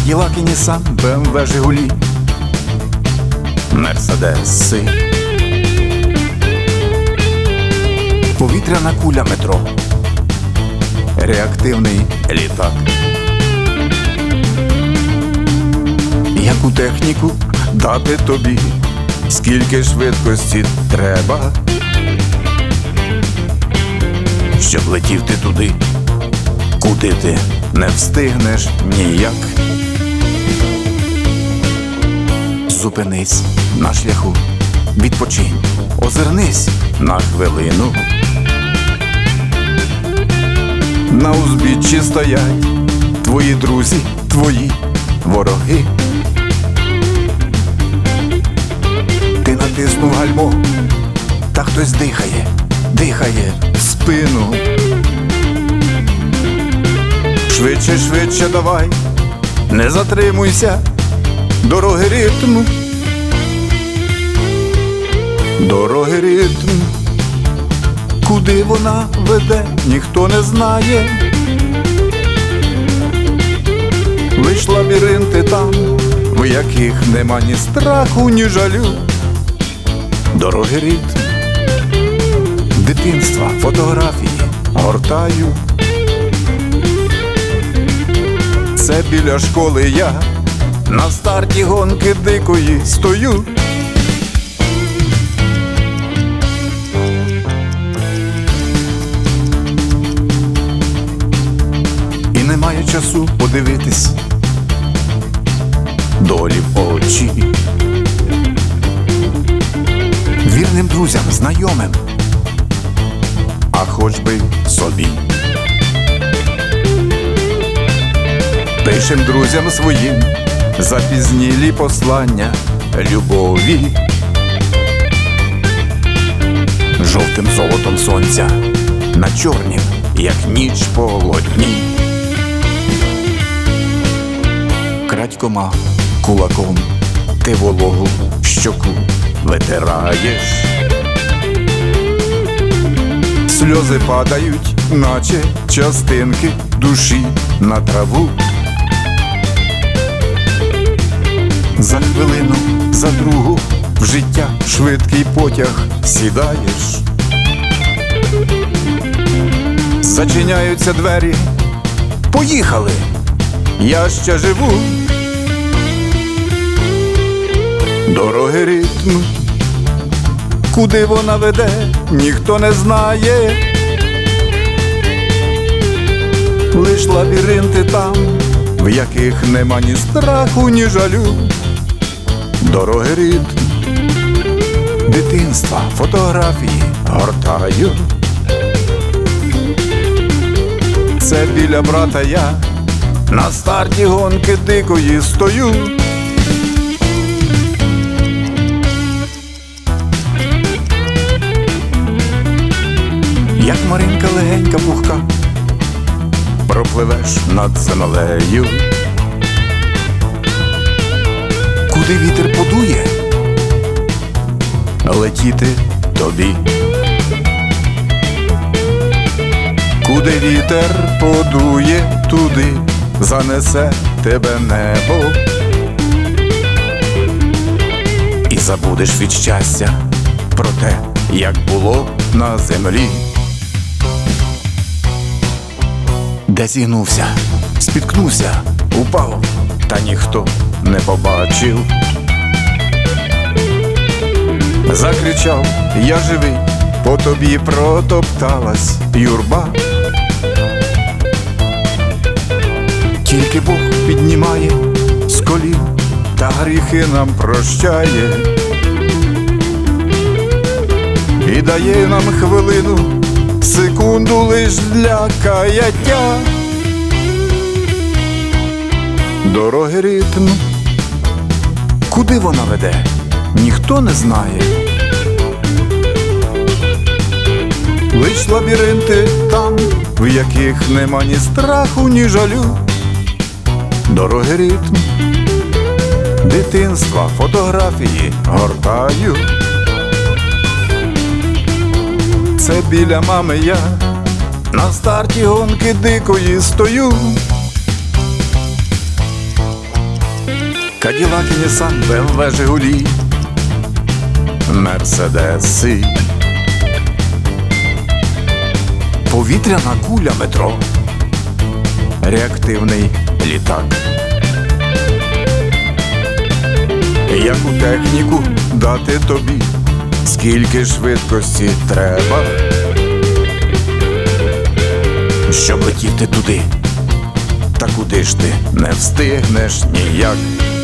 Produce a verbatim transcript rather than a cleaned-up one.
Каділак і Нісан, Бе Ем Ве, Жигулі, Мерседеси, повітряна куля метро, реактивний літак. Яку техніку дати тобі, скільки швидкості треба, щоб летів ти туди, куди ти не встигнеш ніяк. Зупинись на шляху, відпочинь, озирнись на хвилину. На узбіччі стоять твої друзі, твої вороги. Ти натиснув гальмо, та хтось дихає, дихає в спину. Швидше, швидше давай, не затримуйся, дороги ритму, дороги ритму. Куди вона веде, ніхто не знає. Лиш лабіринти там, в яких нема ні страху, ні жалю. Дороги ритму, дитинства, фотографії гортаю. Це біля школи я на старті гонки дикої стою. І немає часу подивитись долі в очі. Вірним друзям, знайомим, а хоч би собі. Пишем друзям своїм запізнілі послання любові. Жовтим золотом сонця на чорнім, як ніч полотні. Крадькома кулаком ти вологу щоку витираєш. Сльози падають, наче частинки душі на траву. За хвилину, за другу в життя швидкий потяг сідаєш. Зачиняються двері, поїхали, я ще живу. Дороги ритму, куди вона веде, ніхто не знає. Лиш лабіринти там, в яких нема ні страху, ні жалю. Дороги ритму, дитинства, фотографії гортаю. Це біля брата я на старті гонки дикої стою. Як Маринка легенька пухка, пропливеш над землею. Куди вітер подує, летіти тобі. Куди вітер подує, туди занесе тебе небо. І забудеш від щастя про те, як було на землі. Де зігнувся, спіткнувся, упав, та ніхто не побачив. Закричав, я живий, по тобі протопталась юрба. Тільки Бог піднімає з колін та гріхи нам прощає. І дає нам хвилину, секунду лиш для каяття. Дороги ритму, куди вона веде, ніхто не знає. Лиш лабіринти там, в яких нема ні страху, ні жалю. Дороги ритму, дитинства, фотографії гортаю. Це біля мами я на старті гонки дикої стою. Каділак, Нісан, Бе Ем Ве, Жигулі, Мерседеси. Повітряна куля метро, реактивний літак. Яку техніку дати тобі, скільки швидкості треба, щоб летіти туди, та куди ж ти не встигнеш ніяк.